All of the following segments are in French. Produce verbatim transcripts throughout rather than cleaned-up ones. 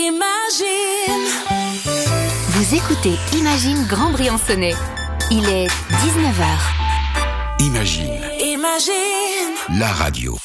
Imagine. Vous écoutez Imagine Grand Briançonnais. Il est dix-neuf heures. Imagine. Imagine. La radio.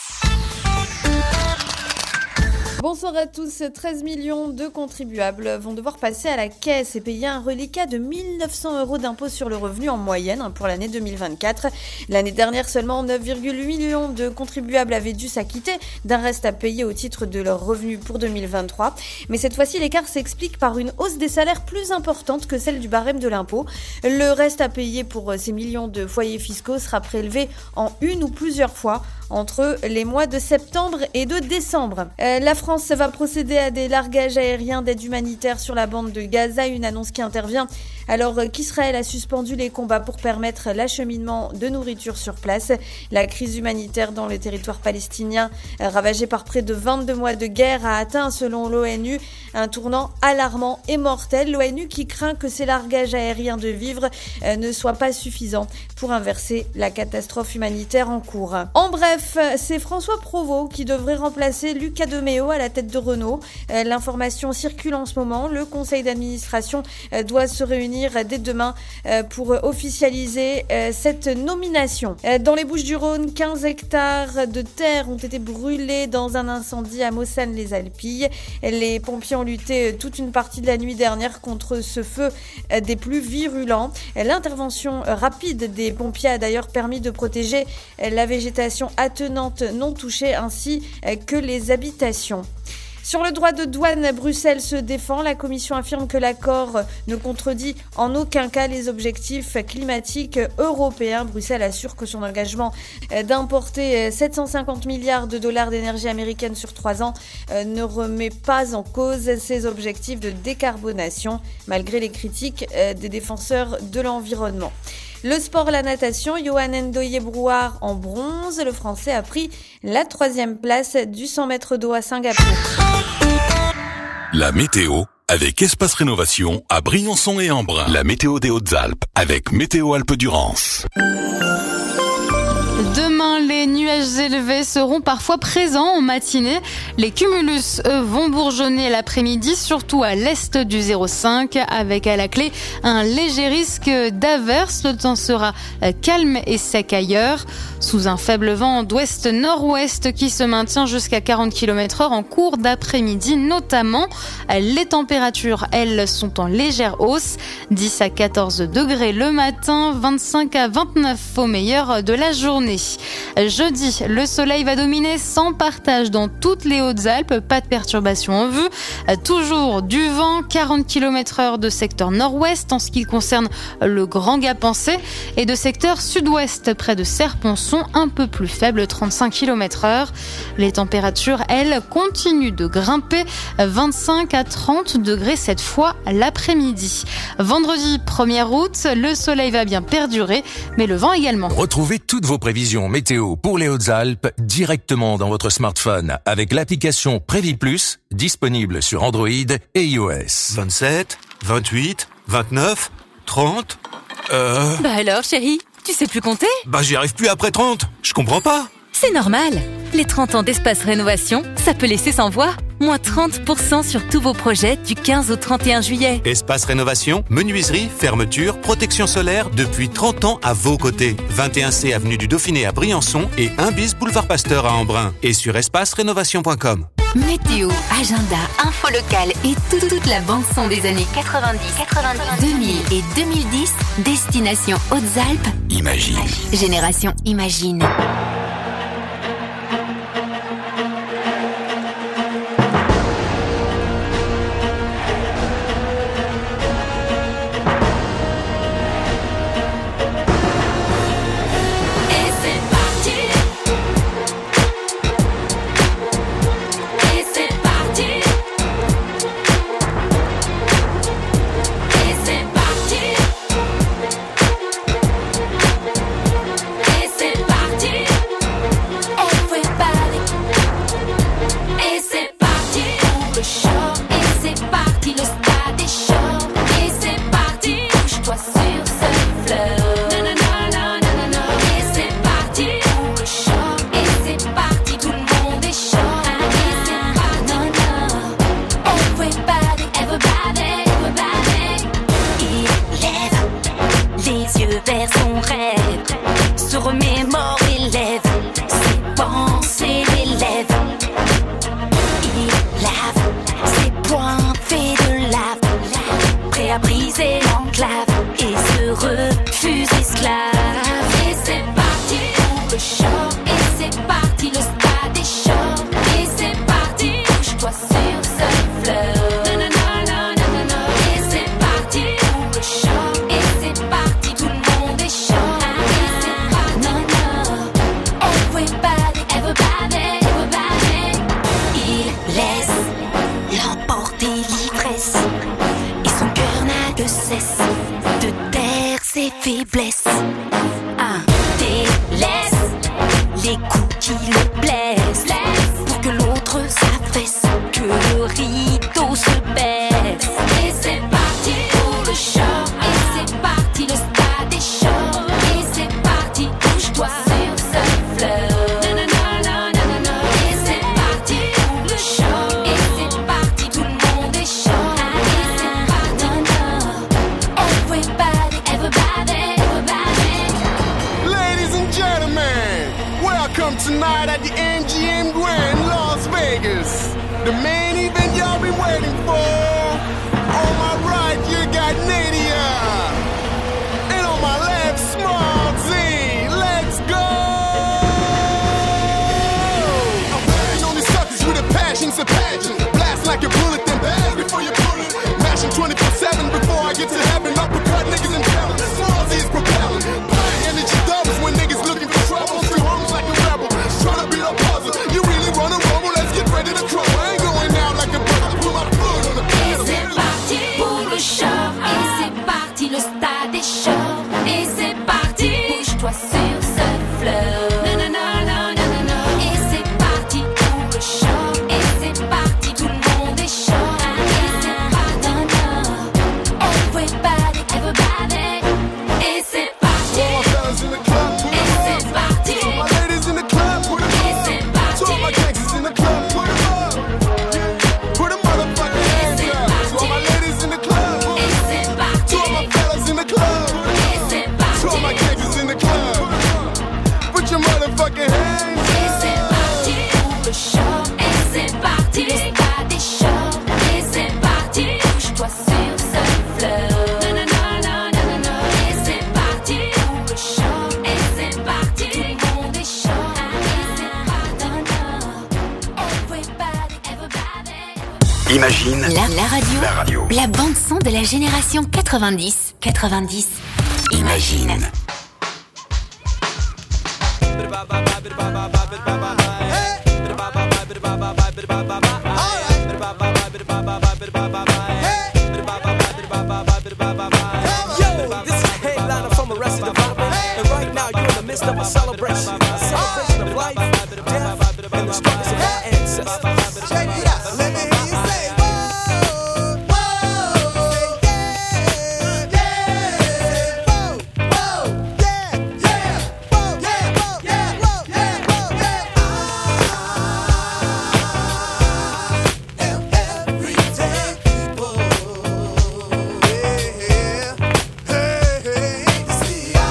Bonsoir à tous. treize millions de contribuables vont devoir passer à la caisse et payer un reliquat de mille neuf cents euros d'impôt sur le revenu en moyenne pour l'année deux mille vingt-quatre. L'année dernière, seulement neuf virgule huit millions de contribuables avaient dû s'acquitter d'un reste à payer au titre de leurs revenus pour deux mille vingt-trois. Mais cette fois-ci, l'écart s'explique par une hausse des salaires plus importante que celle du barème de l'impôt. Le reste à payer pour ces millions de foyers fiscaux sera prélevé en une ou plusieurs fois entre les mois de septembre et de décembre. Euh, la France va procéder à des largages aériens d'aide humanitaire sur la bande de Gaza, une annonce qui intervient alors qu'Israël a suspendu les combats pour permettre l'acheminement de nourriture sur place. La crise humanitaire dans le territoire palestinien, ravagé par près de vingt-deux mois de guerre, a atteint, selon l'ONU, un tournant alarmant et mortel. L'ONU qui craint que ces largages aériens de vivres ne soient pas suffisants pour inverser la catastrophe humanitaire en cours. En bref, c'est François Provost qui devrait remplacer Luca de Meo à la tête de Renault. L'information circule en ce moment. Le conseil d'administration doit se réunir dès demain pour officialiser cette nomination. Dans les Bouches-du-Rhône, quinze hectares de terre ont été brûlés dans un incendie à Mossane-les-Alpilles. Les pompiers ont lutté toute une partie de la nuit dernière contre ce feu des plus virulents. L'intervention rapide des pompiers a d'ailleurs permis de protéger la végétation attenante non touchée ainsi que les habitations. Sur le droit de douane, Bruxelles se défend. La Commission affirme que l'accord ne contredit en aucun cas les objectifs climatiques européens. Bruxelles assure que son engagement d'importer sept cent cinquante milliards de dollars d'énergie américaine sur trois ans ne remet pas en cause ses objectifs de décarbonation, malgré les critiques des défenseurs de l'environnement. Le sport, la natation, Yohan Ndoye-Brouard en bronze. Le Français a pris la troisième place du cent mètres d'eau à Singapour. La météo avec Espace Rénovation à Briançon et Embrun. La météo des Hautes-Alpes avec Météo Alpes-Durance. Demain, les nuages élevés seront parfois présents en matinée. Les cumulus, eux, vont bourgeonner l'après-midi, surtout à l'est du zéro cinq, avec à la clé un léger risque d'averse. Le temps sera calme et sec ailleurs, sous un faible vent d'ouest-nord-ouest qui se maintient jusqu'à quarante kilomètres heure en cours d'après-midi notamment. Les températures, elles, sont en légère hausse, dix à quatorze degrés le matin, vingt-cinq à vingt-neuf au meilleur de la journée. Jeudi, le soleil va dominer sans partage dans toutes les Hautes-Alpes, pas de perturbations en vue. Toujours du vent, quarante kilomètres heure de secteur nord-ouest en ce qui concerne le Grand Gapençais et de secteur sud-ouest près de Serponçon, un peu plus faible, trente-cinq kilomètres heure. Les températures, elles, continuent de grimper, vingt-cinq à trente degrés cette fois l'après-midi. Vendredi premier août, le soleil va bien perdurer, mais le vent également. Retrouvez toutes vos prévisions météo pour les Hautes-Alpes directement dans votre smartphone avec l'application Prévis Plus, disponible sur Android et iOS. vingt-sept, vingt-huit, vingt-neuf, trente... Euh... Bah alors, chérie, tu sais plus compter ? Bah j'y arrive plus après trente, je comprends pas. C'est normal. Les trente ans d'Espace Rénovation, ça peut laisser sans voix. Moins trente pour cent sur tous vos projets du quinze au trente et un juillet. Espace Rénovation, menuiserie, fermeture, protection solaire, depuis trente ans à vos côtés. vingt et un C avenue du Dauphiné à Briançon et un bis boulevard Pasteur à Embrun. Et sur espace rénovation point com. Météo, agenda, info locale et toute, toute la bande-son des années quatre-vingt-dix, quatre-vingt-dix, deux mille et deux mille dix. Destination Hautes-Alpes. Imagine. Génération Imagine. Everybody à briser l'enclave et se refuse esclave. Et c'est parti pour le show, et c'est parti, le stade est chaud. Et c'est parti, bouge-toi sur ce fleuve. De taire ses faiblesses. Un délaisse les coups qui le blessent, pour que l'autre s'affaisse, que le rideau se baisse. Et c'est parti pour le show, et c'est parti, le stade est chaud. Et c'est parti, bouge-toi sur ce fleuve. Tonight at the M G M Grand, Las Vegas, the main event y'all been waiting for. On my right, you got Nadia, and on my left, Small Z. Let's go! I'm betting on these suckers with a passion, it's a pageant. Blast like a bullet, then bang before you pull it. Mashing twenty-four seven before I get to heaven. Uppercut niggas in hell. Small Z is propelling. Blind energy doubles when niggas looking for trouble. Still homes like a rebel. Tryna beat a puzzle, you really wanna rumble, let's get ready to crumble. I ain't going out like a brother, put my foot on the pedal. Et c'est parti pour le show, et c'est parti, le stade est chaud. Et c'est parti, bouge-toi sur ce fleuve. Non, non, non, non, non, non, non. Et c'est parti pour le show, et c'est parti, tout le monde est chaud. Et c'est parti, non, non. Everybody, everybody. Et c'est parti. All my fellas in the club, put Et c'est parti. all my ladies in the club, put them Et c'est parti. to all my gangsters in the club, put them up. Put them motherfucking hands up. To all my ladies in the club, Et c'est parti. to all my fellas in the club, Et c'est to all my parti. gangsters in the club. Put your motherfucking hands Et c'est parti pour le show, et c'est parti, le stade est chaud. Et c'est parti, bouge-toi sur ce fleuve. Non, non, non, non, non, non, non. Et c'est parti pour le show, et c'est parti, tout le monde est chaud. Et c'est parti, non, non. Everybody, everybody. Imagine La, la radio, la radio. la bande son de la génération quatre-vingt-dix. quatre-vingt-dix. Imagine. Of a celebration, a celebration of life, death, and the struggles of our ancestors. Check it out. Let me hear you say, whoa, whoa, yeah, yeah, whoa, whoa, yeah, yeah, whoa, yeah, whoa, yeah, whoa, yeah, whoa, yeah. I am everyday people. Yeah, hey, hey, see, I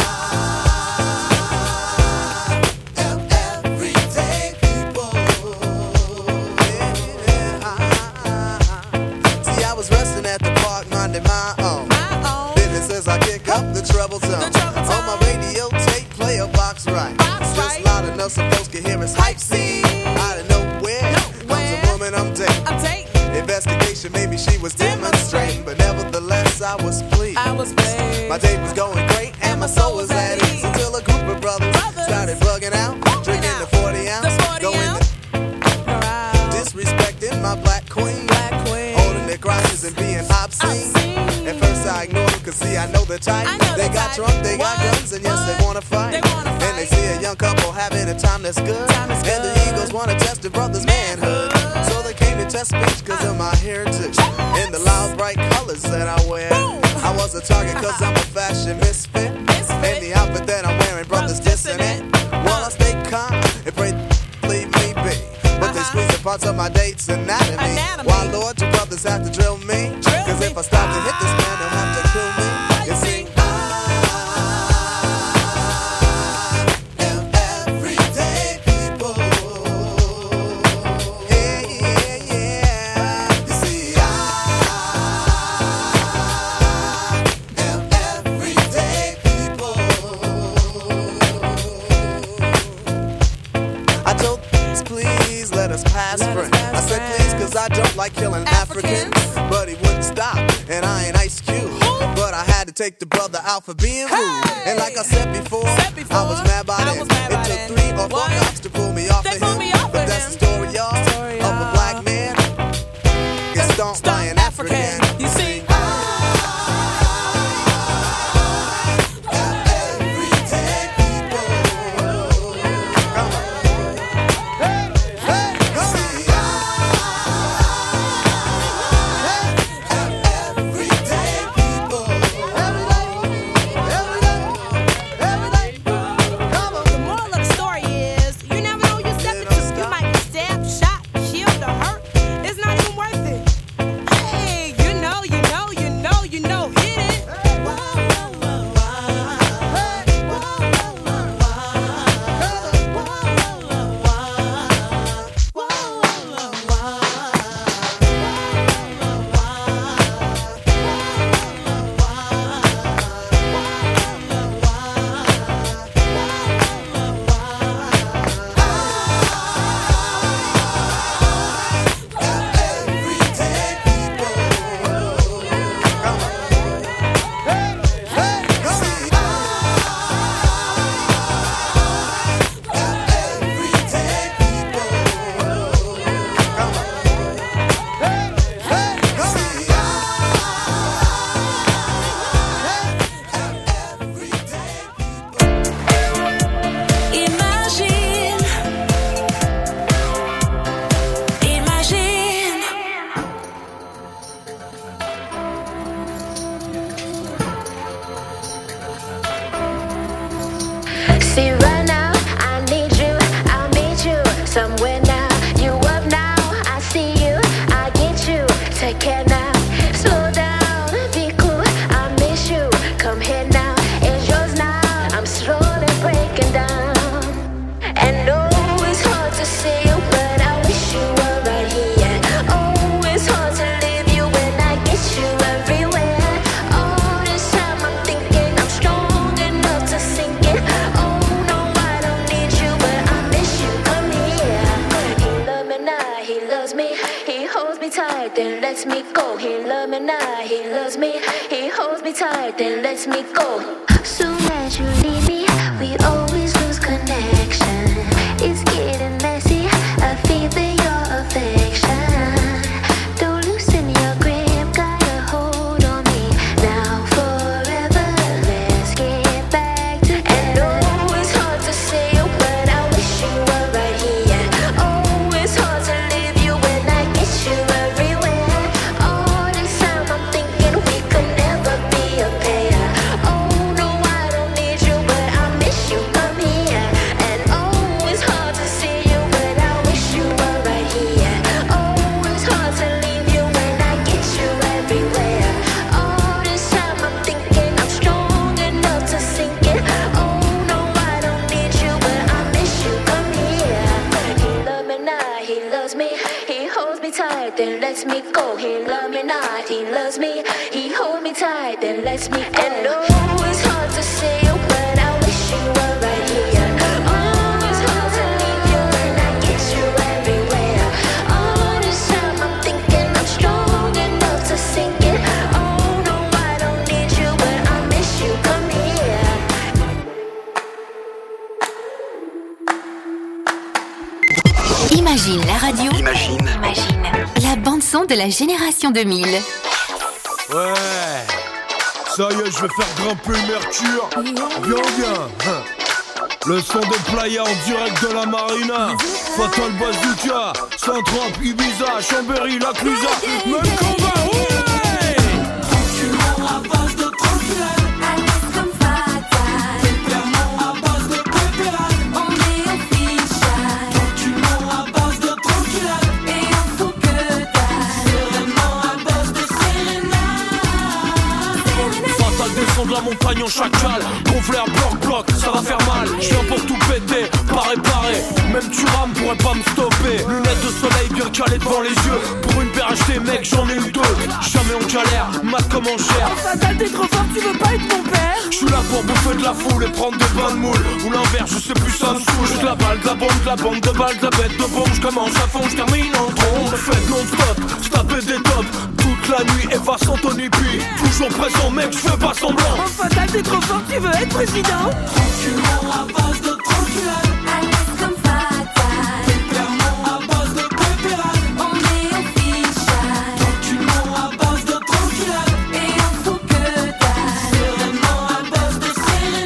my own. my own business as I kick up the treble tone. The treble tone. On my radio tape, play a box right. Box Just right. Loud enough so folks can hear us hype scene. Out of nowhere no comes a woman I'm dating. I'm dating. Investigation, maybe she was demonstrating, but nevertheless I was pleased. I was pleased. My day was going great and my soul was at ease until a group of brothers, brothers. started bugging out, bugging drinking out. the forty ounce, the forty going ounce. To disrespecting my black queen, black queen. Holding their crotches and being obscene. obscene. At first I ignored them, cause see I know the type. Know they the got type. drunk, they what? got guns, and yes, what? they wanna fight. They wanna fight. And they see a young couple having a time that's good. Time is and good. the Eagles wanna test the brother's manhood. manhood. So they came to test speech cause uh. of my heritage. And the loud bright colors that I wear. Boom. I was a target cause I'm a fashion misfit. misfit. And the outfit that I'm wearing, brothers dissing it. Well, I stay calm and pray leave me be. But uh-huh. they squeeze the parts of my date's anatomy. anatomy. Why, Lord, you brothers have to drill me? Drill Cause me. if I stop to hit this man, they'll have to kill me. You see, I am everyday people. Yeah, yeah, yeah. You see, I an African, but he wouldn't stop, and I ain't Ice Cube. But I had to take the brother out for being rude. And like I said before, I was mad by then. It took three or four cops to pull me off the hill. But that's the story, y'all, of a black man gets stomped by an African. You see, Imagine la radio. Imagine. Imagine. La bande-son de la génération deux mille. Ouais. Ça y est, je vais faire grimper le Mercure. Bien, bien. Le son de Playa en direct de la Marina. Fatal Bazooka, Saint-Tropez, Ibiza, Chambéry, La Clusa. Même combat, ouais. Tranquillement à base de tranquillade. À l'aise comme fatal. Clairement à base de pépérade. On est official. Tranquillement à base de tranquillade. Et on fout que dalle. Sereinement à base de sérénade. Fatal descend de la montagne en chacal. Gonflé à bloc-bloc, ça va faire mal. Je viens pour tout péter, pas réparer. Même tu rames pourrait pas me stopper. Lunettes de soleil bien calées devant les yeux. Pour une paire achetée mec j'en ai eu deux. Jamais jamais on galère, mat comme en chair. Oh Fatal, t'es trop fort, tu veux pas être mon père? Je suis là pour bouffer de la foule et prendre des bains de moule. Ou l'inverse, je sais plus, ça me saoule. J'ai de la balle, de la bombe, de la bande de balles, de la bête de bombe. Je commence à fond, je termine en trombe. Faites non-stop, stapper des tops toute la nuit, Eva sans Tony P. Toujours présent, mec, je fais pas semblant. Oh Fatal, t'es trop fort, tu veux être président? Tranquillement à base de tranquillade. À l'aise comme Fatal. Clairement à base de pépérade. On est official. Tranquillement à base de tranquillade. Et on fout que dalle. Sereinement à base de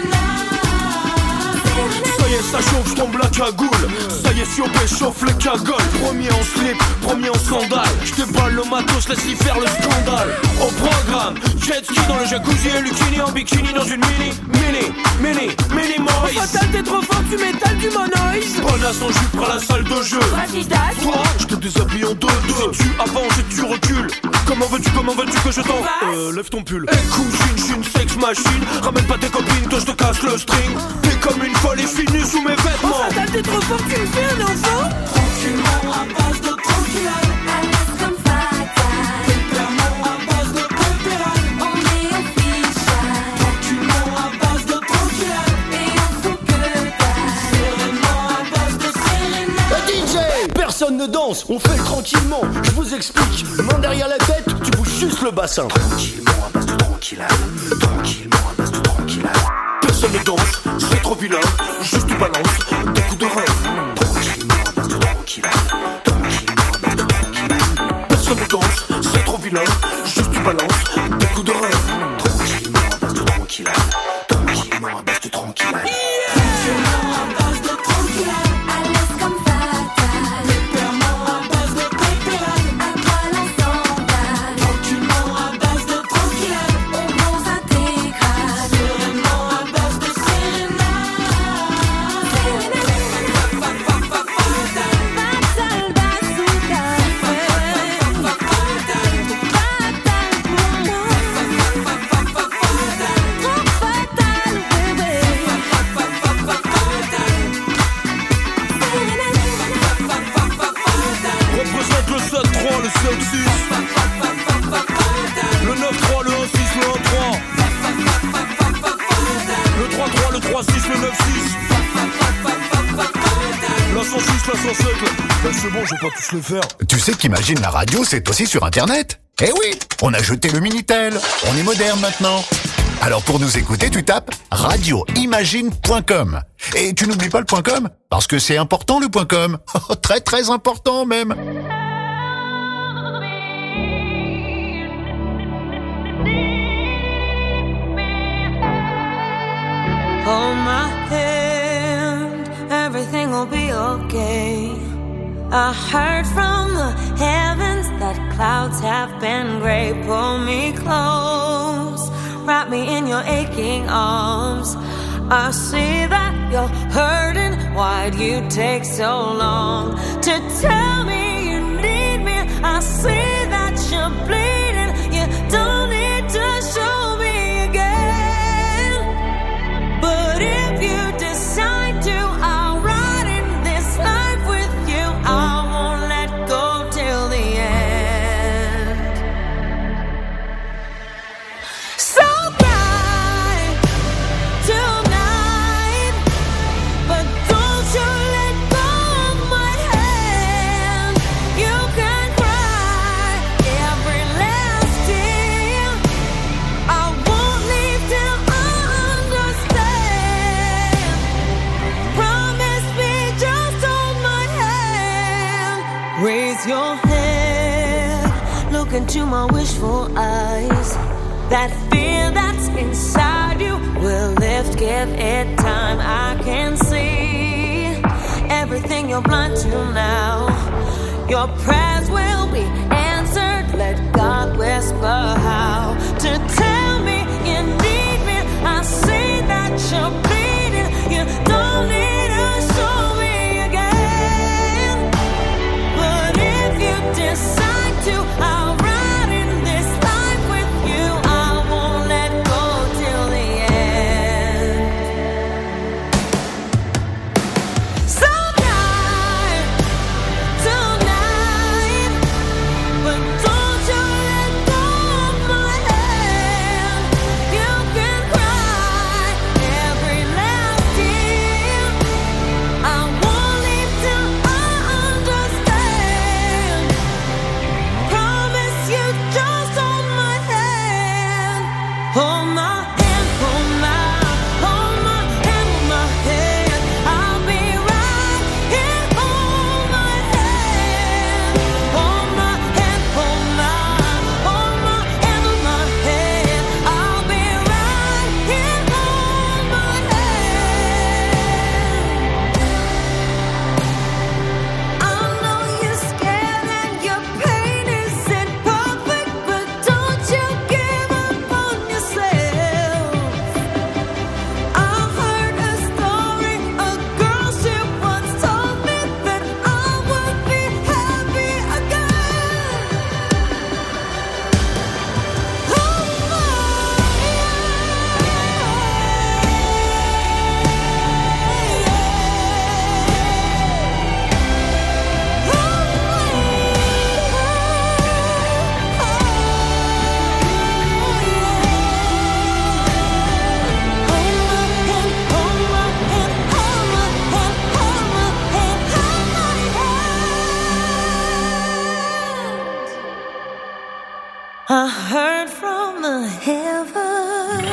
sérénade. Ça y est, ça chauffe, je tombe la cagoule. Ça y est, Siobé chauffe les cagoles. Premier en slip, premier en sandales. Je déballe le matos, laisse y faire le scandale. Au programme, jet ski dans le jacuzzi et Lucini en bikini dans une mini, mini, mini, mini Oh Moïse. Fatal, t'es trop fort, tu m'étales du monoïse. Bonasse en jupe à la salle de jeu. Vas-y dash. Toi, je te déshabille en deux deux. Tu avances et tu recules. Comment veux-tu, comment veux-tu que je t'en... Euh, lève ton pull. Eh cousine, j'suis une sex machine. Ramène pas tes copines, toi je te casse le string. T'es comme une folle et finie sous mes Oh vêtements. Fatal, t'es trop fort, tu me fais un enfant? Tranquillement à base de tranquillade. À l'aise comme Fatal. Clairement à base de pépérade. On est official. Tranquillement à base de tranquillade. Et on fout que dalle. Sereinement à base de sérénade. D J, personne ne danse, on fait le tranquillement. Je vous explique, main derrière la tête, tu bouges juste le bassin. Tranquillement à base de tranquillade. Tranquillement à base de tranquillade. Personne ne danse, c'est trop vilain. Juste tu balances des coups de rein. Tranquillement à base de tranquillade. Tranquillement à base de tranquillade. Personne ne danse, c'est trop vilain. Juste tu balances des coups de rein. Tranquillement à base de tranquillade. Tranquillement à base de tranquillade. Tranquillement à base de tranquillade. À l'aise comme Fatal. Clairement à base de pépérade. À poil en sandales. Tranquillement à base de tranquillade. On bronze intégral. Sereinement à base de sérénade. Fatal bazooka. Représente le sept trois, le sept six. Le neuf trois, le un six, le un trois. Le trois trois, le trois six, le neuf six. La cent six, la cent sept. Ben c'est bon, je vais pas tous les faire. Tu sais qu'Imagine la radio, c'est aussi sur Internet. Eh oui, on a jeté le Minitel. On est moderne maintenant. Alors pour nous écouter, tu tapes radio imagine point com. Et tu n'oublies pas le .com, parce que c'est important le .com. Très très important même. Hold my hand, everything will be okay. I heard from the heavens that clouds have been gray. Pull me close, wrap me in your aching arms. I see that you're hurting, why'd you take so long to tell me you need me? I see that you're bleeding, you don't need to show me again. But if you decide to, I'll ride in this life with you. I won't let go till the end. So cry tonight, but don't you let go of my hand. You can cry every last tear. I won't leave till I understand. Promise me, just hold my hand. Raise your head, look into my wishful eyes. That fear that's inside you will lift, give it time. I can see everything you're blind to now. Your prayers will be answered. Let God whisper how to tell me you need me. I see that you're bleeding. You don't need to show me again. But if you decide to, I'll ride in this life with you. I won't let go till the end. So die tonight, I heard from the heavens.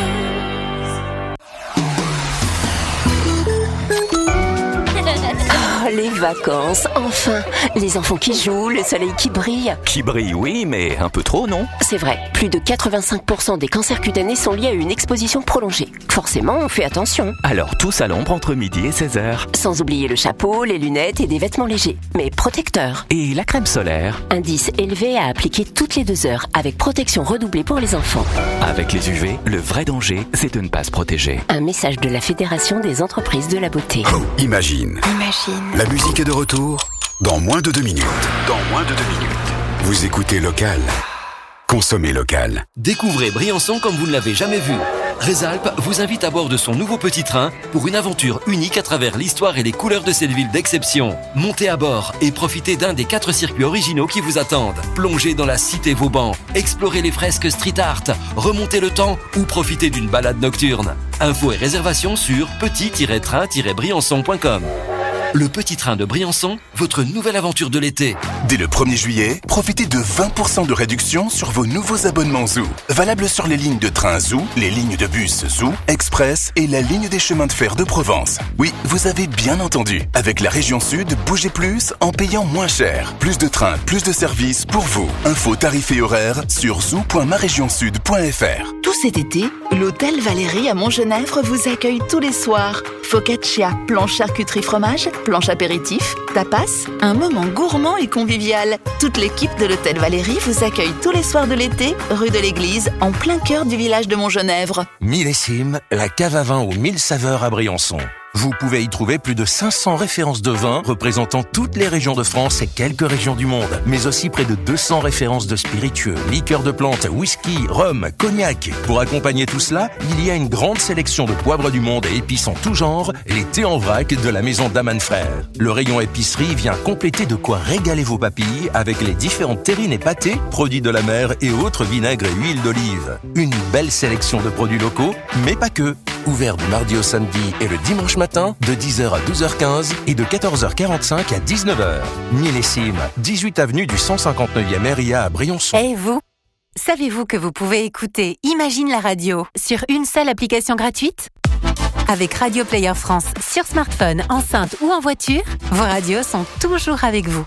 Oh, les vacances, enfin. Les enfants qui jouent, le soleil qui brille. Qui brille, oui, mais un peu trop, non? C'est vrai, plus de quatre-vingt-cinq pour cent des cancers cutanés sont liés à une exposition prolongée. Forcément, on fait attention. Alors tous à l'ombre entre midi et seize heures. Sans oublier le chapeau, les lunettes et des vêtements légers, mais protecteurs. Et la crème solaire? Indice élevé à appliquer toutes les deux heures, avec protection redoublée pour les enfants. Avec les U V, le vrai danger, c'est de ne pas se protéger. Un message de la Fédération des entreprises de la beauté. Oh, imagine. Imagine. La musique est de retour dans moins de deux minutes. Dans moins de deux minutes. Vous écoutez Local. Consommez local. Découvrez Briançon comme vous ne l'avez jamais vu. Résalpes vous invite à bord de son nouveau petit train pour une aventure unique à travers l'histoire et les couleurs de cette ville d'exception. Montez à bord et profitez d'un des quatre circuits originaux qui vous attendent. Plongez dans la cité Vauban, explorez les fresques street art, remontez le temps ou profitez d'une balade nocturne. Infos et réservations sur petit tiret train tiret briançon point com. Le Petit Train de Briançon, votre nouvelle aventure de l'été. Dès le premier juillet, profitez de vingt pour cent de réduction sur vos nouveaux abonnements Zoo. Valable sur les lignes de train Zoo, les lignes de bus Zoo, Express et la ligne des chemins de fer de Provence. Oui, vous avez bien entendu. Avec la région Sud, bougez plus en payant moins cher. Plus de trains, plus de services pour vous. Infos, tarifs et horaires sur zoo point ma région sud point f r. Tout cet été, l'hôtel Valérie à Montgenèvre vous accueille tous les soirs. Focaccia, planche charcuterie fromage, planche apéritif, tapas, un moment gourmand et convivial. Toute l'équipe de l'hôtel Valérie vous accueille tous les soirs de l'été, rue de l'Église, en plein cœur du village de Montgenèvre. Millésime, la cave à vin aux mille saveurs à Briançon. Vous pouvez y trouver plus de cinq cents références de vins représentant toutes les régions de France et quelques régions du monde, mais aussi près de deux cents références de spiritueux, liqueurs de plantes, whisky, rhum, cognac. Pour accompagner tout cela, il y a une grande sélection de poivres du monde et épices en tout genre, les thés en vrac de la maison Daman Frères. Le rayon épicerie vient compléter de quoi régaler vos papilles avec les différentes terrines et pâtés, produits de la mer et autres vinaigres et huiles d'olive. Une belle sélection de produits locaux, mais pas que. Ouvert du mardi au samedi et le dimanche matin de dix heures à douze heures quinze et de quatorze heures quarante-cinq à dix-neuf heures. Millésime, dix-huit avenue du cent cinquante-neuvième R I A à Briançon. Et vous ? Savez-vous que vous pouvez écouter Imagine la radio sur une seule application gratuite ? Avec Radio Player France sur smartphone, enceinte ou en voiture, vos radios sont toujours avec vous.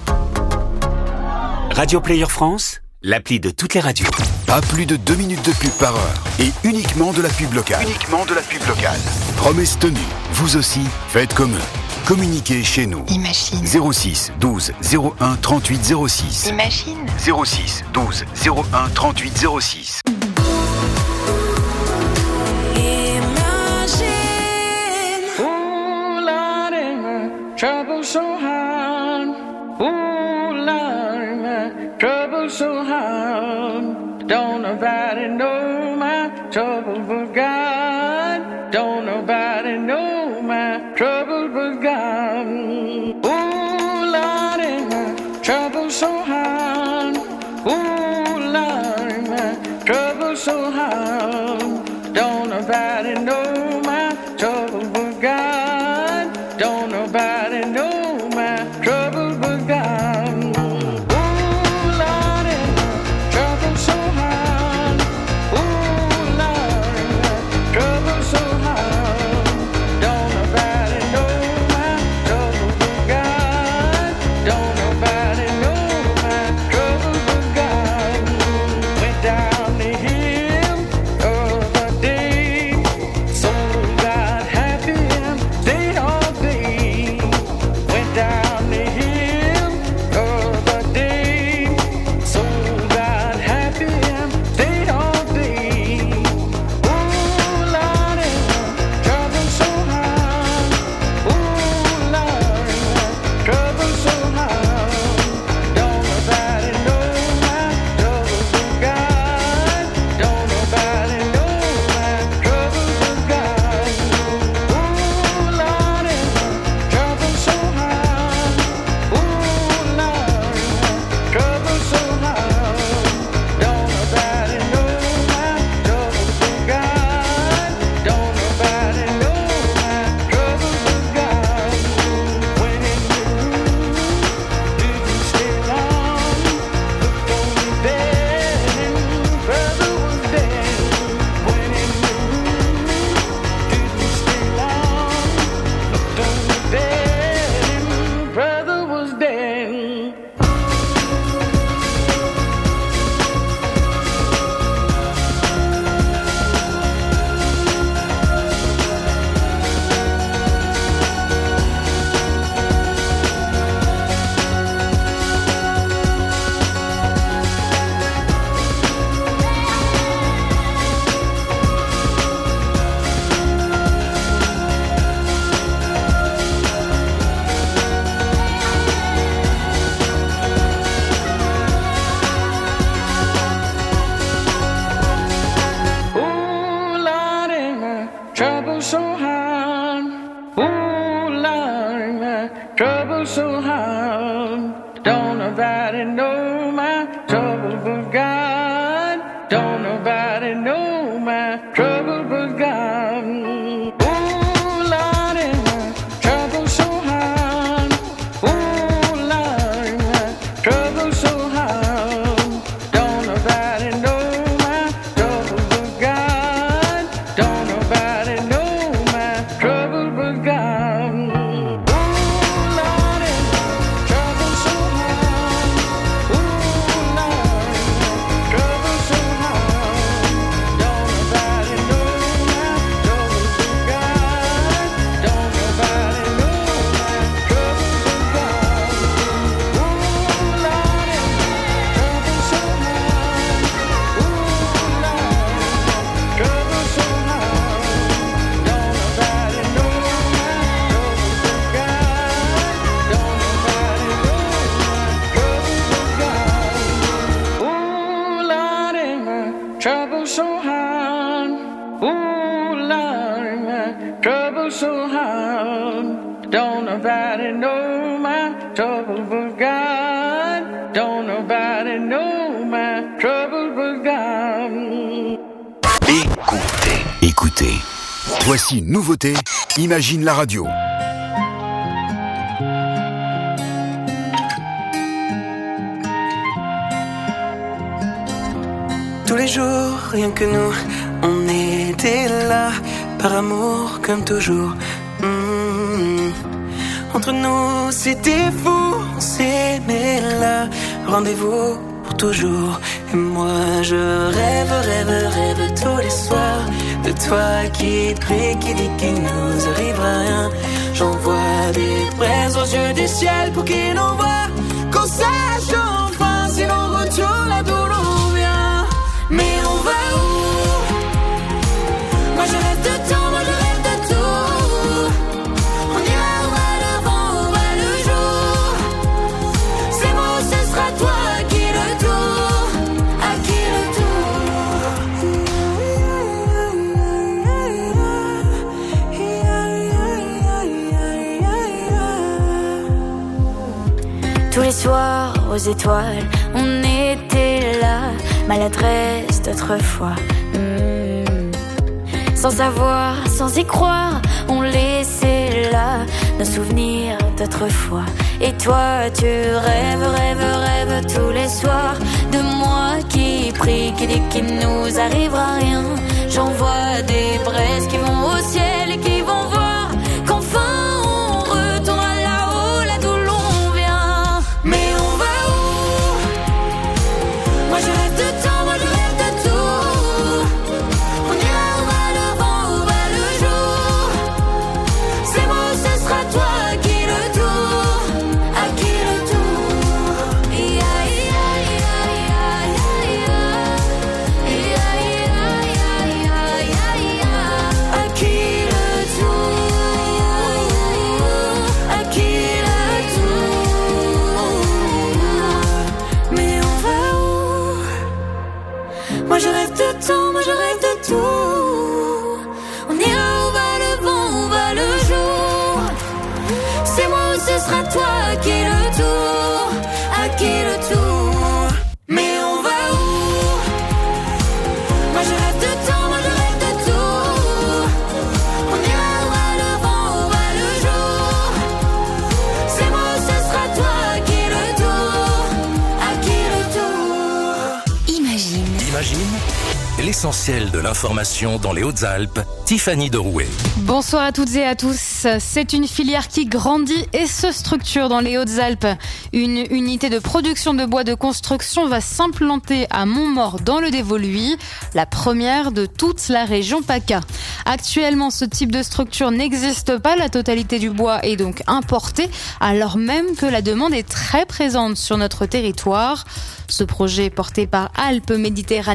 Radio Player France, l'appli de toutes les radios. Pas plus de deux minutes de pub par heure et uniquement de la pub locale. Uniquement de la pub locale. Promesse tenue. Vous aussi, faites comme eux. Communiquez chez nous. Imagine. zéro six douze zéro un trente-huit zéro six. Imagine. zéro six douze zéro un trente-huit zéro six. Trouble so hard, ooh Lord, my trouble so hard. Don't nobody know my trouble but God. Don't nobody know my trouble but God. Ooh Lord, my trouble so hard, ooh Lord, my trouble so hard. Don't nobody know my trouble but God. Don't nobody know my trouble but God. Ooh, Lordy, trouble so hard. Ooh, Lordy, trouble so hard. Don't nobody know my trouble but God. Don't nobody know my trouble but God. Went down the hill the other day, so got happy and stayed all day. Went down the hill the other day, so got happy and stayed all day. Ooh, Lordy, trouble so hard. Ooh, Lordy, trouble so hard. Don't nobody know my trouble but God. trouble so hard. Ooh, Lord, my trouble so hard. Don't nobody know my trouble but God. Don't nobody know my trouble but God. Ooh, Lord, my trouble so hard. Ooh, Lord, my trouble so hard. Don't nobody know my trouble but God. Don't nobody know my trouble but God. Ooh, Lord, my trouble so hard. Ooh, Lord, my trouble so hard. Don't nobody know my trouble but God. Don't nobody know my trouble but God. Ooh, Lord, my trouble so hard. Ooh, Lord, my trouble so hard. Don't nobody know my trouble but God. Don't nobody know my trouble but God. Ooh, Lord, my trouble so hard. Ooh, Lord, my trouble so hard. Don't nobody know my trouble but God. Don't nobody know my trouble but God. Écoutez, écoutez. Voici une nouveauté, Imagine la radio. Tous les jours, rien que nous, on était là, par amour comme toujours. Mmh. Entre nous, c'était fou, on s'aimait là, rendez-vous pour toujours. Et moi, je rêve, rêve, rêve tous les soirs de toi qui te prie, qui dit qu'il nous arrivera rien. J'envoie des braises aux yeux du ciel pour qu'il nous voit, qu'on sache enfin si l'on retourne là d'où l'on vient. Mais on va où? Moi je rêve de temps, moi je rêve de tout. On ira où va le vent, où va le jour. C'est moi ou ce sera toi à qui le tour, à qui le tour. Tous les soirs aux étoiles, on était là, maladresse d'autrefois. Mmh. Sans savoir, sans y croire, on laissait là nos souvenirs d'autrefois. Et toi, tu rêves, rêves, rêves tous les soirs de moi qui prie, qui dit qu'il nous arrivera rien. J'envoie des braises qui vont au ciel et qui vont voir qu'enfin on retourne là-haut, là d'où l'on vient. Mais on va où? Moi je rêve de temps, moi je rêve de tout. On ira où va le vent, où va le jour. C'est moi ou ce sera toi à qui le tour, à qui le tour. Ia, ia, ia, ia, ia, ia. Ia, ia, ia, ia, ia. À qui le tour, à qui le tour. Mais on va où? Moi je rêve de temps, moi je rêve de tout. On ira où va le vent, où va le jour. C'est moi ou ce sera toi à qui le tour, à qui le tour. Mais on va où? Moi je rêve de temps, moi je rêve de tout. On ira où va le vent, où va le jour. C'est moi ou ce sera toi à qui le tour, à qui le tour. Imagine. Imagine l'essentiel de l'information dans les Hautes-Alpes, Tiffany Derouet. Bonsoir à toutes et à tous. C'est une filière qui grandit et se structure dans les Hautes-Alpes. Une unité de production de bois de construction va s'implanter à Montmort dans le Dévoluy, la première de toute la région PACA. Actuellement, ce type de structure n'existe pas. La totalité du bois est donc importée, alors même que la demande est très présente sur notre territoire. Ce projet porté par Alpes Méditerranée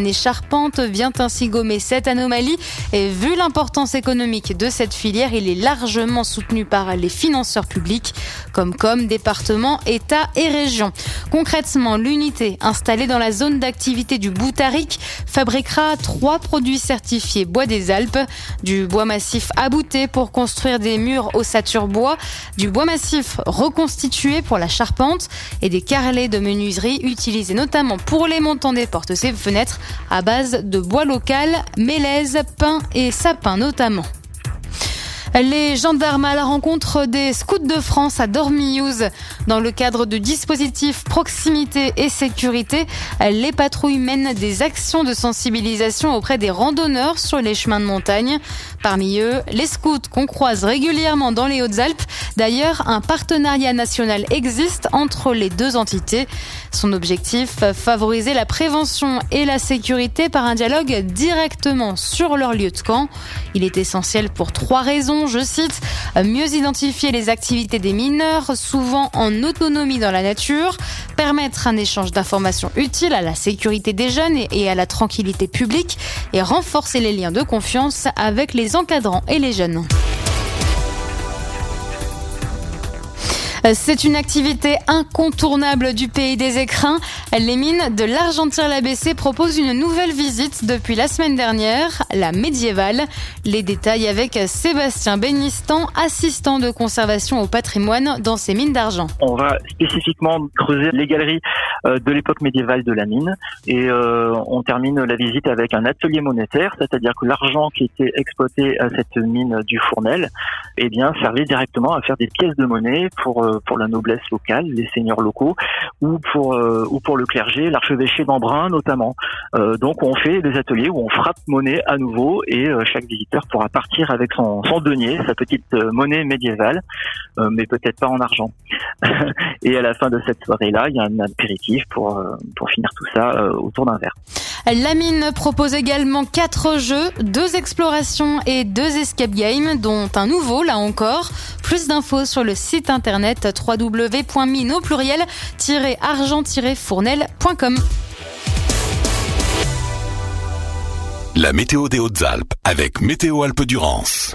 l'année charpente vient ainsi gommer cette anomalie et vu l'importance économique de cette filière, il est largement soutenu par les financeurs publics comme comme départements, États et régions. Concrètement, l'unité installée dans la zone d'activité du Boutaric fabriquera trois produits certifiés bois des Alpes, du bois massif abouté pour construire des murs ossature bois, du bois massif reconstitué pour la charpente et des carrelets de menuiserie utilisés notamment pour les montants des portes et fenêtres à base de bois local, mélèze, pin et sapin notamment. Les gendarmes à la rencontre des scouts de France à Dormillouse. Dans le cadre de dispositifs proximité et sécurité, les patrouilles mènent des actions de sensibilisation auprès des randonneurs sur les chemins de montagne. Parmi eux, les scouts qu'on croise régulièrement dans les Hautes-Alpes. D'ailleurs, un partenariat national existe entre les deux entités. Son objectif, favoriser la prévention et la sécurité par un dialogue directement sur leur lieu de camp. Il est essentiel pour trois raisons. Je cite, mieux identifier les activités des mineurs, souvent en autonomie dans la nature, permettre un échange d'informations utiles à la sécurité des jeunes et à la tranquillité publique et renforcer les liens de confiance avec les encadrants et les jeunes. C'est une activité incontournable du pays des écrins. Les mines de l'Argentière-l'A B C proposent une nouvelle visite depuis la semaine dernière, la médiévale. Les détails avec Sébastien Bénistan, assistant de conservation au patrimoine dans ces mines d'argent. On va spécifiquement creuser les galeries de l'époque médiévale de la mine et euh, on termine la visite avec un atelier monétaire, c'est-à-dire que l'argent qui était exploité à cette mine du Fournel, eh bien, servait directement à faire des pièces de monnaie pour euh, pour la noblesse locale, les seigneurs locaux, ou pour euh, ou pour le clergé, l'archevêché d'Embrun notamment. Euh, donc on fait des ateliers où on frappe monnaie à nouveau et euh, chaque visiteur pourra partir avec son, son denier, sa petite euh, monnaie médiévale, euh, mais peut-être pas en argent. Et à la fin de cette soirée-là, il y a un apéritif pour euh, pour finir tout ça euh, autour d'un verre. La mine propose également quatre jeux, deux explorations et deux escape games, dont un nouveau, là encore. Plus d'infos sur le site internet w w w point mine au pluriel argent fournel point com. La météo des Hautes-Alpes avec Météo Alpes-Durance.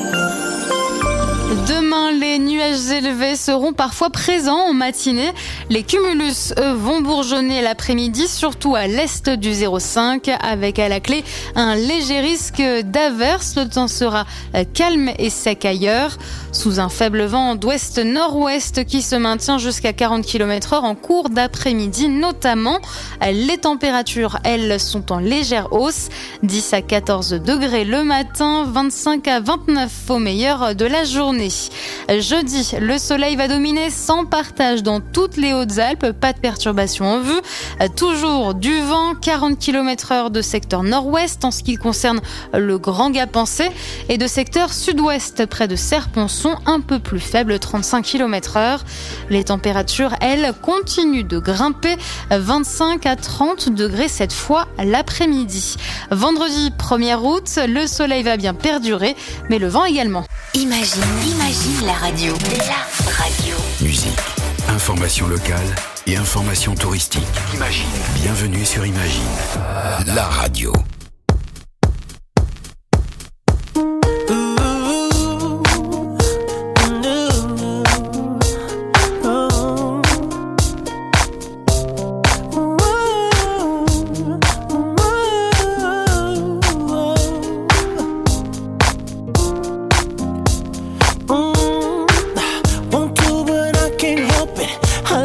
Demain, les nuages élevés seront parfois présents en matinée. Les cumulus, eux, vont bourgeonner l'après-midi, surtout à l'est du zéro cinq, avec à la clé un léger risque d'averse. Le temps sera calme et sec ailleurs, sous un faible vent d'ouest-nord-ouest qui se maintient jusqu'à quarante kilomètres heure en cours d'après-midi notamment. Les températures, elles, sont en légère hausse, dix à quatorze degrés le matin, vingt-cinq à vingt-neuf au meilleur de la journée. Jeudi, le soleil va dominer sans partage dans toutes les Hautes-Alpes, pas de perturbation en vue. Toujours du vent, quarante kilomètres heure de secteur nord-ouest en ce qui concerne le Grand Gapençais et de secteur sud-ouest près de Serponçon, un peu plus faible, trente-cinq kilomètres heure. Les températures, elles, continuent de grimper, vingt-cinq à trente degrés cette fois l'après-midi. Vendredi premier août, le soleil va bien perdurer, mais le vent également. Imagine, imagine la radio. La radio. Musique, information locale et information touristique. Imagine. Bienvenue sur Imagine, la radio.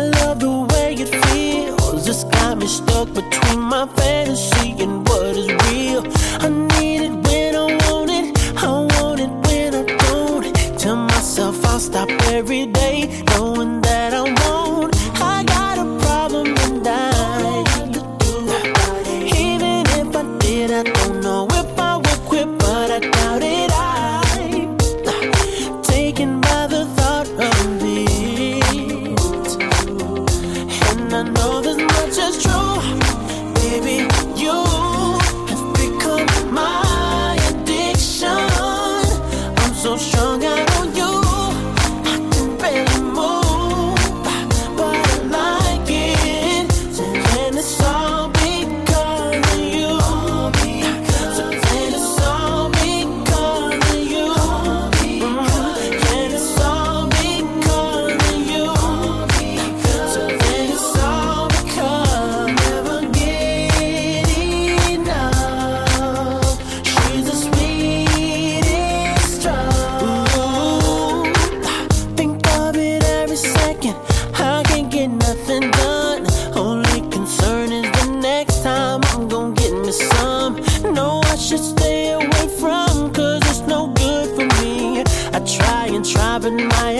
Stuck between my fantasy and what is real.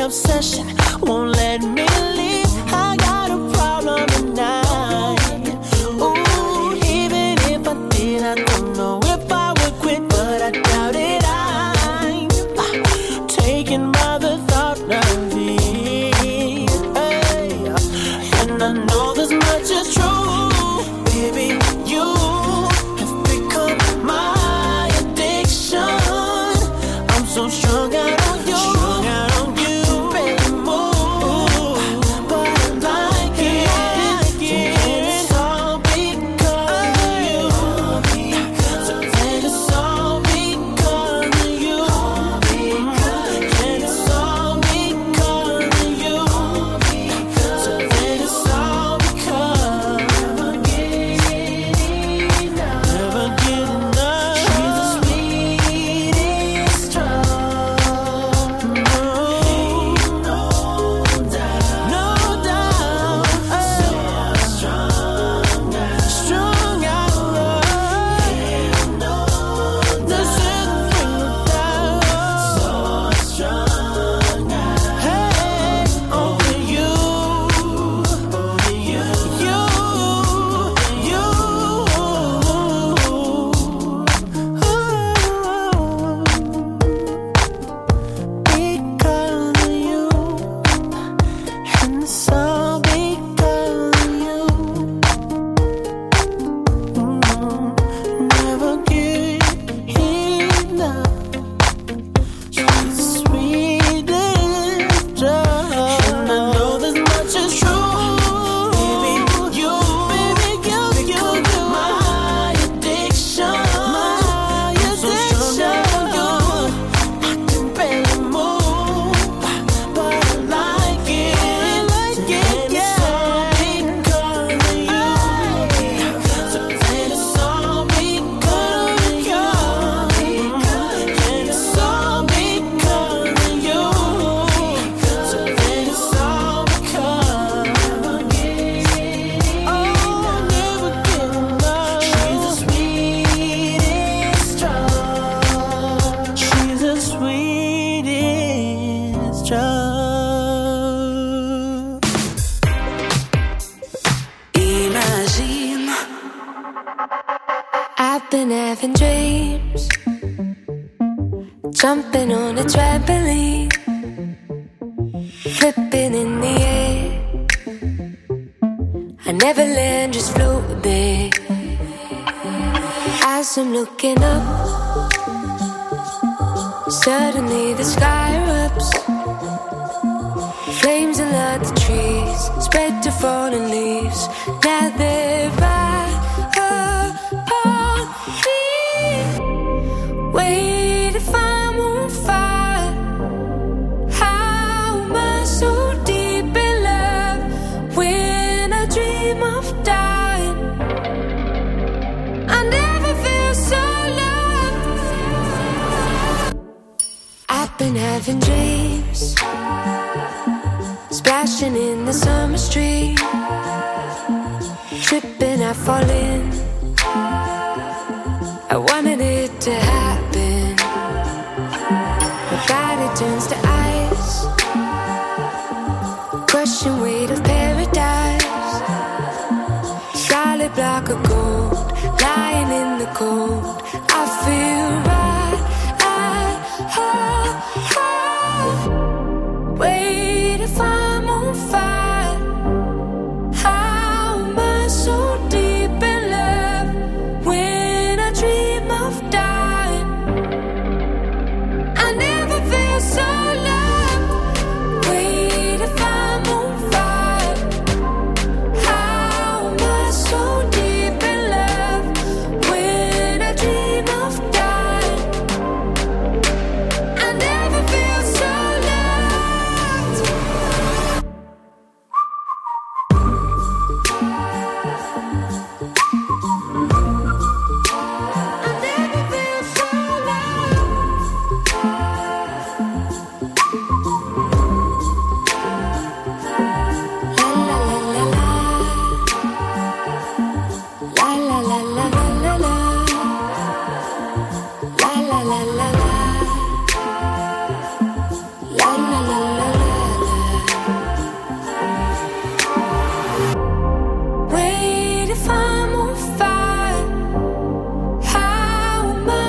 obsession won't let me leave. I got a problem tonight. Ooh, even if I did, I don't know if I would quit, but I doubt it. I'm taken by the thought of it. Hey, and I know this much is true, baby. You have become my addiction. I'm so strung out on you, strung out on you, baby, move. But I like it, like it. It's all because of you. So then it's all because of you. And it's all because of you. So then it's all because never get enough. Never get enough. She's the sweetest drug. No, no doubt, no doubt. So strong, strong out love. No, this is the thing without. So strong. Hey, only you, only you, you, you. Because of you, and it's all because of you. Mm, never get enough. She's the sweetest drug. And I know this much is true, baby. You, baby, you, you, you, my addiction, my addiction. I can barely move, but I like it, like it, yeah. It's all because of you. So then it's all because of you. And it's all because of you. So then it's all because never get oh, never get enough. She's the sweetest drug. She's the sweetest drug. Imagine I've been having dreams, jumping on a trampoline, flipping in the air. I never land, just float there. As I'm looking up, suddenly the sky erupts. Flames alert the trees, spread to fallen leaves. Now they're right upon me. Wait, if I'm on fire, how am I so deep in love? When I dream of dying, I never feel so loved. I've been having dreams, splashing in the summer stream, tripping, I fall in. I wanted it to happen. My body turns to ice, crushing weight of paradise. Solid block of gold, lying in the cold. I feel right. I, oh, oh. Wait, if I'm on fire, how am I so deep in love? When I dream of dying, I never feel so loved. Wait, if I'm on fire, how am I so deep in love? When I dream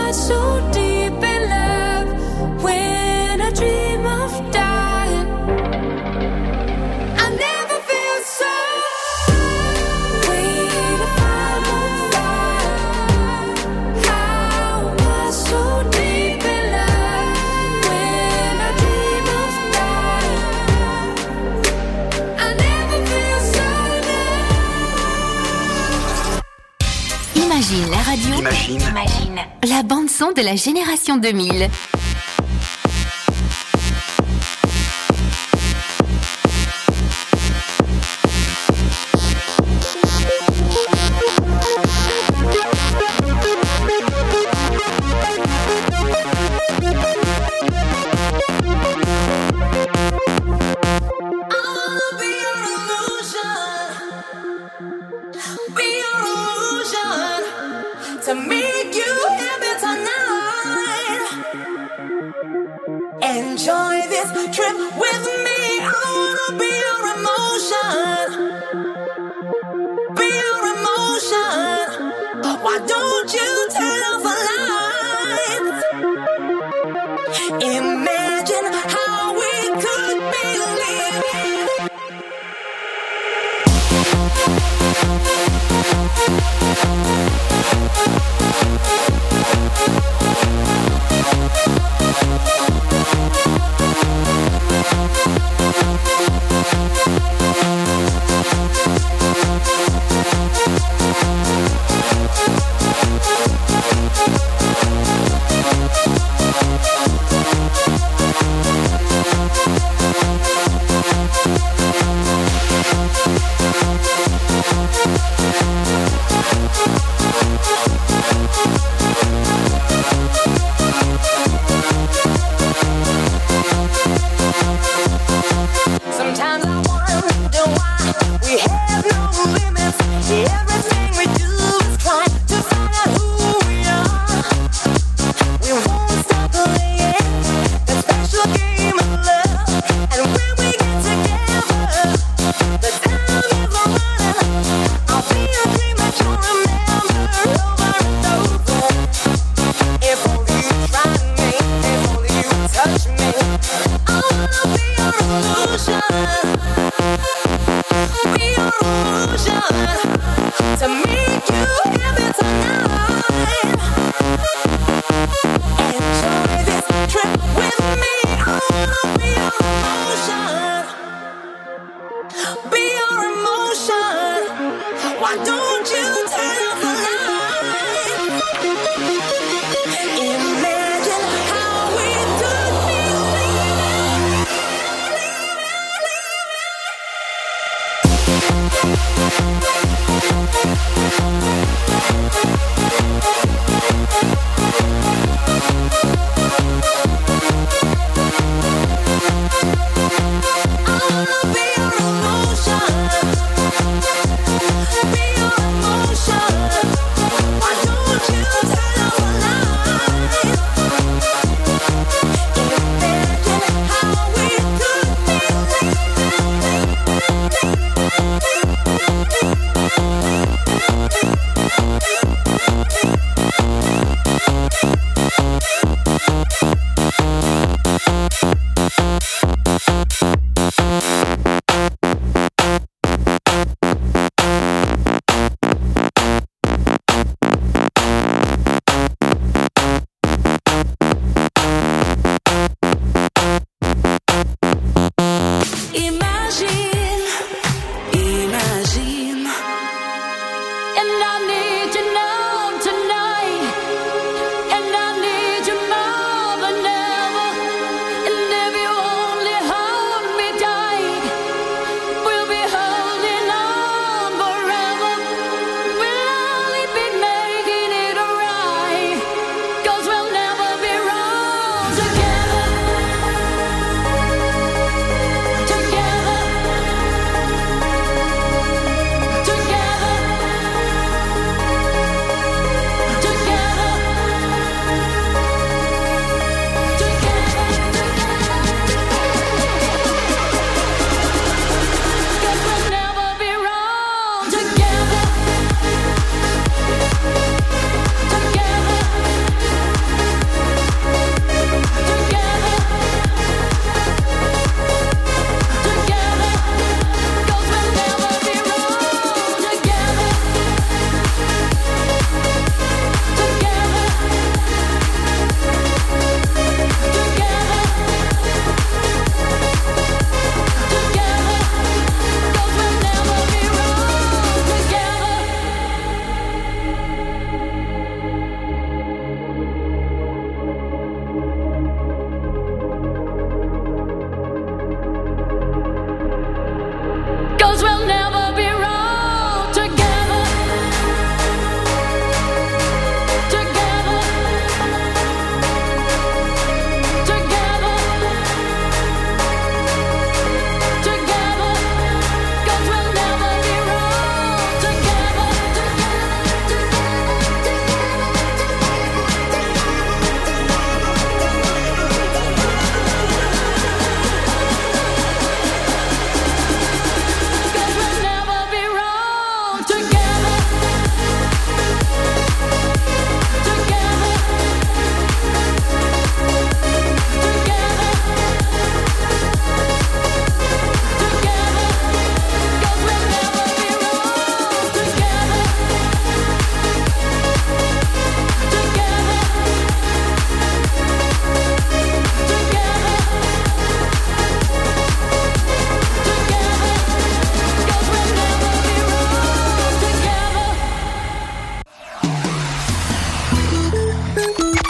was so deep in love when I dream of dying. I never feel so free to find on fire. How was so deep in love when I dream of dying. I never feel so good. Imagine la radio. Imagine. Imagine. La bande son de la génération deux mille. To make you happy tonight. Enjoy this trip with me. I wanna be your emotion. Be your emotion. Why don't you turn off the lights? Imagine how we could be living.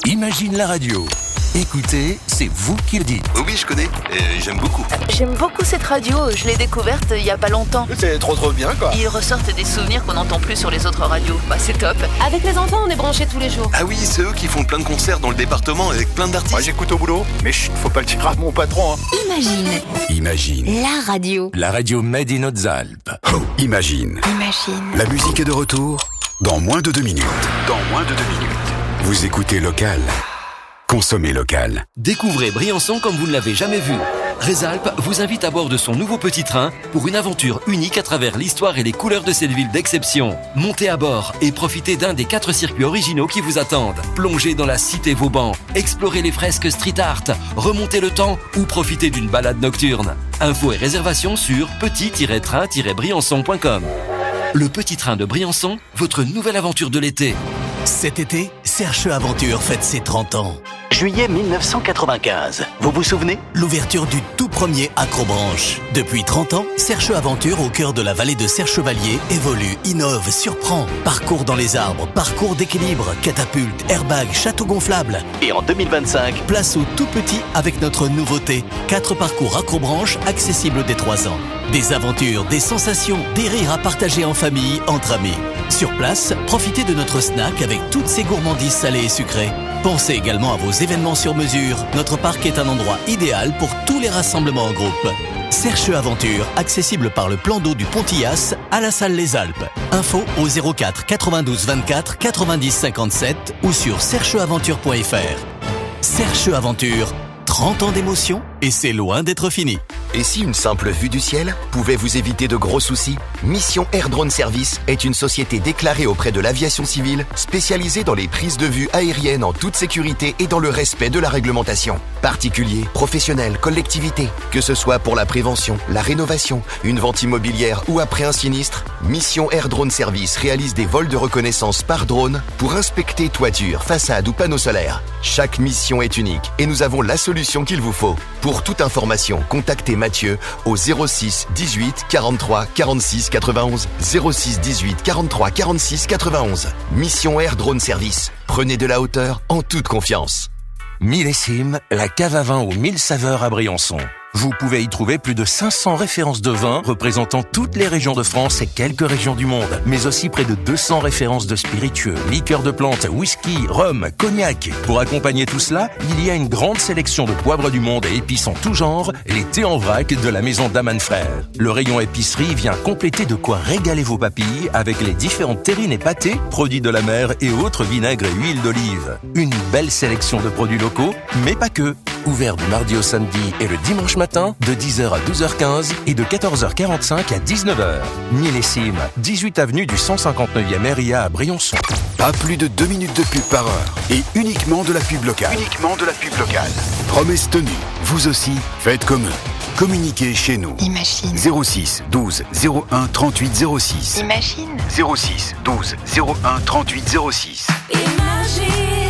Imagine la radio. Écoutez, c'est vous qui le dites. Oui, je connais, et j'aime beaucoup. J'aime beaucoup cette radio, je l'ai découverte il y a pas longtemps. C'est trop trop bien quoi. Ils ressortent des souvenirs qu'on n'entend plus sur les autres radios. Bah c'est top. Avec les enfants, on est branchés tous les jours. Ah oui, c'est eux qui font plein de concerts dans le département avec plein d'artistes. Moi j'écoute au boulot, mais chut, faut pas le dire à mon patron. Hein. Imagine. Imagine. La radio. La radio Made in Hautes-Alpes. Oh, imagine. Imagine. La musique est de retour dans moins de deux minutes. Dans moins de deux minutes. Vous écoutez local. Consommez local. Découvrez Briançon comme vous ne l'avez jamais vu. Résalpes vous invite à bord de son nouveau petit train pour une aventure unique à travers l'histoire et les couleurs de cette ville d'exception. Montez à bord et profitez d'un des quatre circuits originaux qui vous attendent. Plongez dans la cité Vauban, explorez les fresques street art, remontez le temps ou profitez d'une balade nocturne. Infos et réservations sur petit train briançon point com. Le petit train de Briançon, votre nouvelle aventure de l'été. Cet été, Serge Aventure fête ses trente ans. Juillet mille neuf cent quatre-vingt-quinze. Vous vous souvenez? L'ouverture du tout premier Acrobranche. Depuis trente ans, Serge Aventure, au cœur de la vallée de Serre-Chevalier, évolue, innove, surprend. Parcours dans les arbres, parcours d'équilibre, catapulte, airbag, château gonflable. Et en deux mille vingt-cinq, place au tout petit avec notre nouveauté. Quatre parcours Acrobranche accessibles dès trois ans. Des aventures, des sensations, des rires à partager en famille, entre amis. Sur place, profitez de notre snack avec toutes ses gourmandises salées et sucrées. Pensez également à vos événements sur mesure. Notre parc est un endroit idéal pour tous les rassemblements en groupe. Serge Aventure, accessible par le plan d'eau du Pontillas à la salle Les Alpes. Info au zéro quatre quatre-vingt-douze vingt-quatre quatre-vingt-dix cinquante-sept ou sur serge aventure point f r. Serge Aventure, trente ans d'émotion et c'est loin d'être fini. Et si une simple vue du ciel pouvait vous éviter de gros soucis? Mission Air Drone Service est une société déclarée auprès de l'aviation civile, spécialisée dans les prises de vue aériennes en toute sécurité et dans le respect de la réglementation. Particuliers, professionnels, collectivités, que ce soit pour la prévention, la rénovation, une vente immobilière ou après un sinistre, Mission Air Drone Service réalise des vols de reconnaissance par drone pour inspecter toiture, façade ou panneaux solaires. Chaque mission est unique et nous avons la solution qu'il vous faut. Pour toute information, contactez Mathieu au zéro six dix-huit quarante-trois quarante-six quatre-vingt-onze zéro six dix-huit quarante-trois quarante-six quatre-vingt-onze. Mission Air Drone Service. Prenez de la hauteur en toute confiance. Millésime, la cave à vin aux mille saveurs à Briançon. Vous pouvez y trouver plus de cinq cents références de vins représentant toutes les régions de France et quelques régions du monde, mais aussi près de deux cents références de spiritueux, liqueurs de plantes, whisky, rhum, cognac. Pour accompagner tout cela, il y a une grande sélection de poivres du monde et épices en tout genre, les thés en vrac de la maison Daman Frères. Le rayon épicerie vient compléter de quoi régaler vos papilles avec les différentes terrines et pâtés, produits de la mer et autres vinaigres et huiles d'olive. Une belle sélection de produits locaux, mais pas que. Ouvert du mardi au samedi et le dimanche matin de dix heures à douze heures quinze et de quatorze heures quarante-cinq à dix-neuf heures. Millésime, dix-huit avenue du cent cinquante-neuvième R I A à Briançon. Pas plus de deux minutes de pub par heure et uniquement de la pub locale. Uniquement de la pub locale. Promesse tenue. Vous aussi, faites comme eux. Communiquez chez nous. Imagine. zéro six douze zéro un trente-huit zéro six. Imagine. zéro six douze zéro un trente-huit zéro six. Imagine.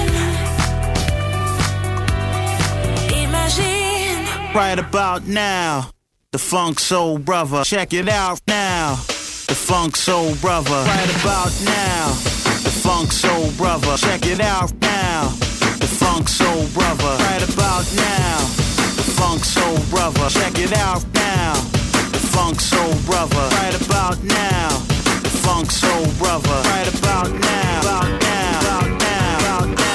Right about now, the Funk Soul Brother. Check it out now, the Funk Soul Brother. Right about now, the Funk Soul Brother. Check it out now, the Funk Soul Brother. Right about now, the Funk Soul Brother. Check it out now, the Funk Soul Brother. Right about now, the Funk Soul Brother. Right about now, about now, about now, about now.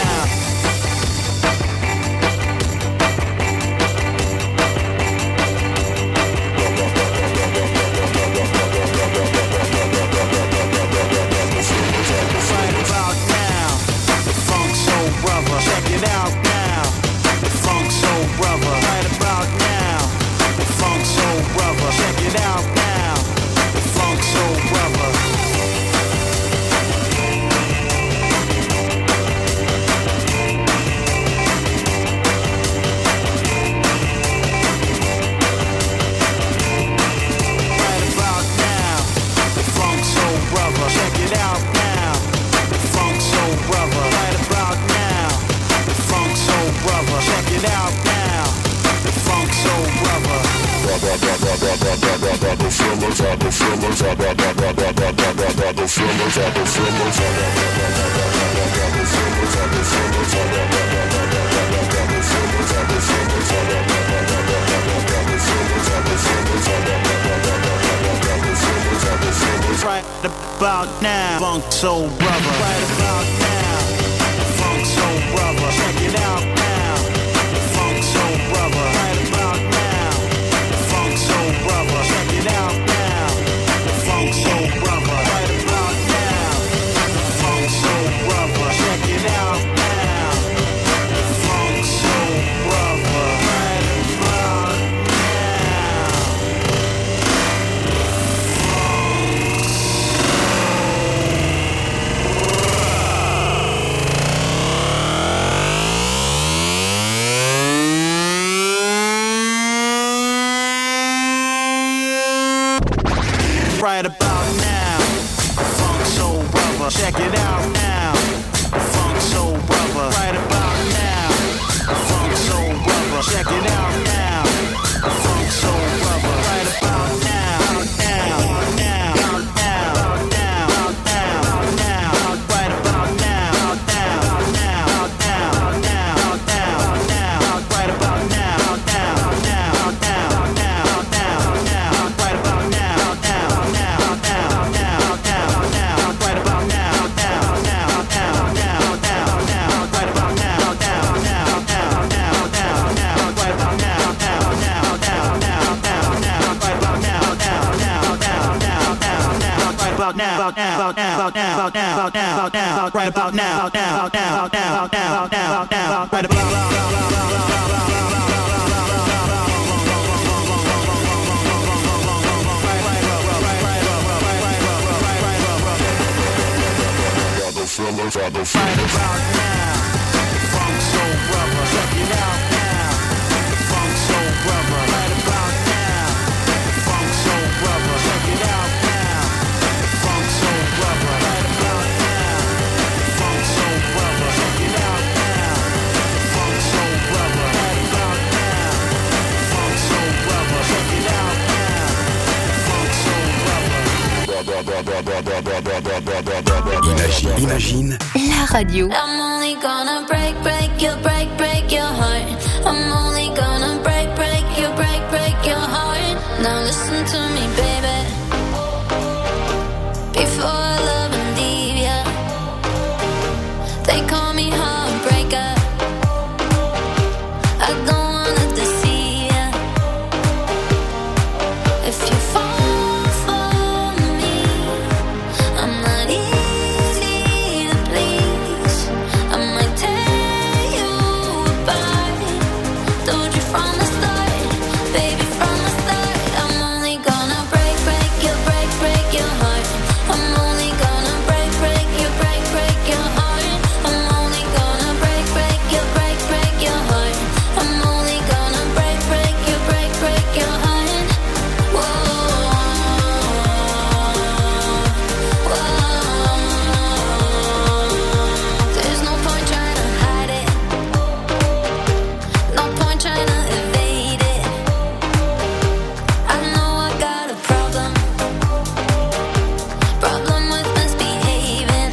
Check it out now, the Funk Soul Brother. Right about now, the Funk Soul Brother. Check it out now, the Funk Soul Brother. Right about now, the Funk Soul Brother. Check it out now, the Funk Soul Brother. Right about now, the Funk Soul Brother. Check it out now, the Funk Soul Brother. The feelers are the feelers are the feelers are the feelers are the feelers are the feelers are the about now, Funk Soul Brother. Right about now, Funk Soul Brother. Check it out now, Funk Soul Brother. Right about now, Funk Soul Brother. Check it out now, Funk Soul Brother. Right about now, Funk Soul Brother. Check it out now, Funk Soul Brother. Right about right about now, Funk Soul Brother. Check it out now, Funk Soul Brother. Right about now, Funk Soul Brother. Check it out now, Funk Soul Brother. Right about now, now, now, now, now, now, now. Right about now, now, now, now, now, now, now. Right about now, now, now, now, now, now, now. Right about now, now, now, now, now, now, now. Right about now, now, now, now, now, now, now. Right about now, now, now, now, now, now, now. Right about now, now, now, now, now, now, now. Right about now, now, now, now, now, now, now. Right about now, now, now, now, now, now, now. Right about now, now, now, now, now, now, now. Right about right about now, Funk Soul Brother. Check it out now, Funk Soul Brother. Right about now, Funk Soul Brother. Check it out now, Funk Soul Brother. Right about now, Funk Soul Brother. Check it out now, Funk Soul Brother. Right about now, Funk Soul Brother. Check it out now, Funk Soul Brother. Imagine, imagine. La radio. I'm only gonna break, break your, break, break your heart. I'm only gonna break, break your, break, break your heart. Now listen to me, baby. Before I love and leave ya, they call me heartbreaker. I don't wanna deceive ya. If you fall for me, I'm not easy to please. I might tear you apart. Told you from the start, baby, from the start. I'm only gonna break, break your, break, break your heart. I'm only gonna break, break your, break, break your heart. I'm only gonna break, break your, break, break your heart. I'm only gonna break, break your, break, break your heart. Whoa, whoa. There's no point trying to hide it. No point trying to evade it. I know I got a problem. Problem with misbehaving.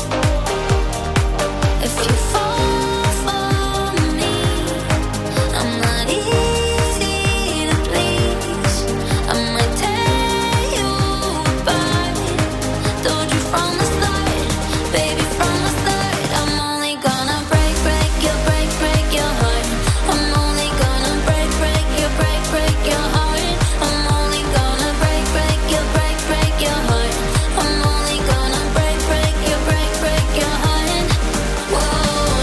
If you fall for me, I'm not easy to please. I might tear you apart. Told you from the start, baby, from the start. I'm only gonna break, break your, break, break your heart. I'm only gonna break, break your, break, break your heart. I'm only gonna break, break your, break, break your heart. I'm only gonna break, break your, break, break your heart. Whoa,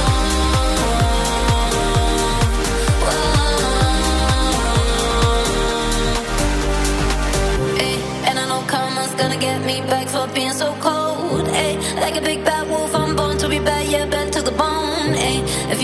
whoa. Ay, and I know karma's gonna get me back for being so cold. Ay, like a big bad wolf, I'm born to be bad, yeah, bad to the bone. Ay, if